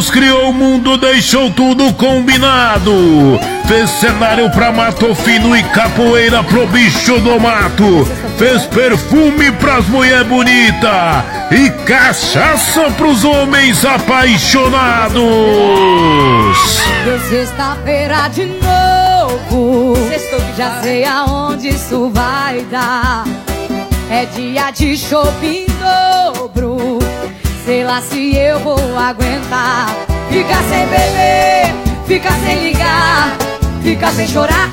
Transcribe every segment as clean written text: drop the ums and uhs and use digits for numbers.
Deus criou o mundo, deixou tudo combinado. Fez cenário pra mato fino e capoeira pro bicho do mato. Fez perfume pras mulher bonita e cachaça pros homens apaixonados. Deu sexta-feira de novo, já sei aonde isso vai dar. É dia de shopping dobro, sei lá se eu vou aguentar. Fica sem beber, fica sem ligar, fica sem chorar.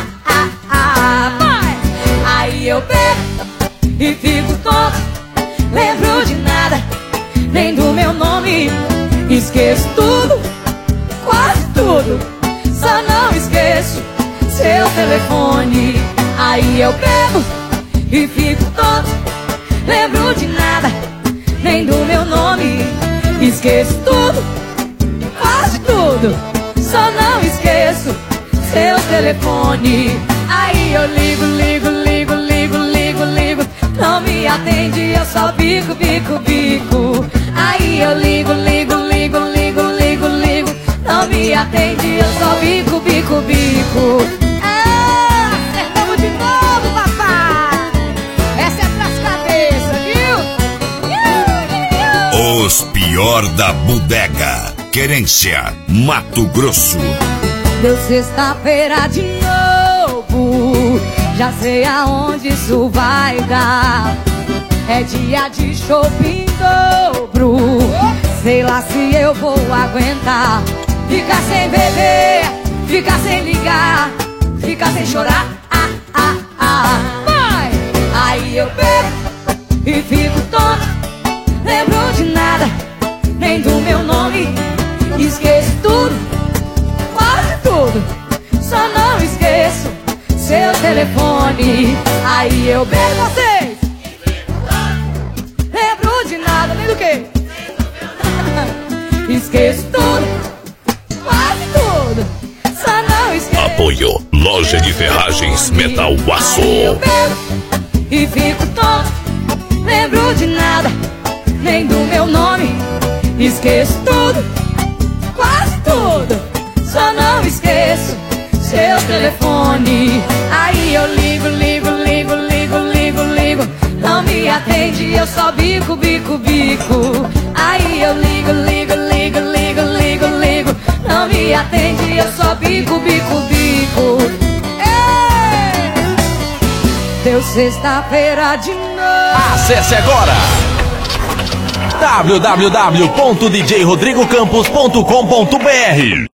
Aí eu bebo e fico tonto, lembro de nada, nem do meu nome. Esqueço tudo, quase tudo, só não esqueço seu telefone. Aí eu bebo e fico tonto, lembro de nada, nem do meu nome. Esqueço tudo, quase tudo, só não esqueço seu telefone. Aí eu ligo, ligo, ligo, ligo, ligo, ligo, não me atende, eu só bico, bico, bico. Aí eu ligo, ligo, ligo, ligo, ligo, ligo, não me atende, eu só bico, bico, bico. Acertamos de novo, papai. Essa é pras cabeças, viu? Os pior da bodega. Querência, Mato Grosso. Deu sexta-feira de novo, já sei aonde isso vai dar. É dia de shopping dobro, sei lá se eu vou aguentar. Fica sem beber, fica sem ligar, fica sem chorar. Vai! Aí eu bebo e fico tonto, lembro de nada, nem do meu nome. Esqueço tudo, quase tudo, só não esqueço seu telefone. Aí eu bebo vocês, lembro de nada, nem do que. Esqueço tudo, quase tudo, só não esqueço. Apoio Loja de Ferragens Metal Aço. Aí eu bebo e fico tonto, lembro de nada, nem do meu nome. Esqueço tudo, quase tudo, só não esqueço seu telefone. Aí eu ligo, ligo, ligo, ligo, ligo, ligo, não me atende, eu só bico, bico, bico. Aí eu ligo, ligo, ligo, ligo, ligo, ligo, não me atende, eu só bico, bico, bico. Deu sexta-feira de novo. Acesse agora www.djrodrigocampos.com.br.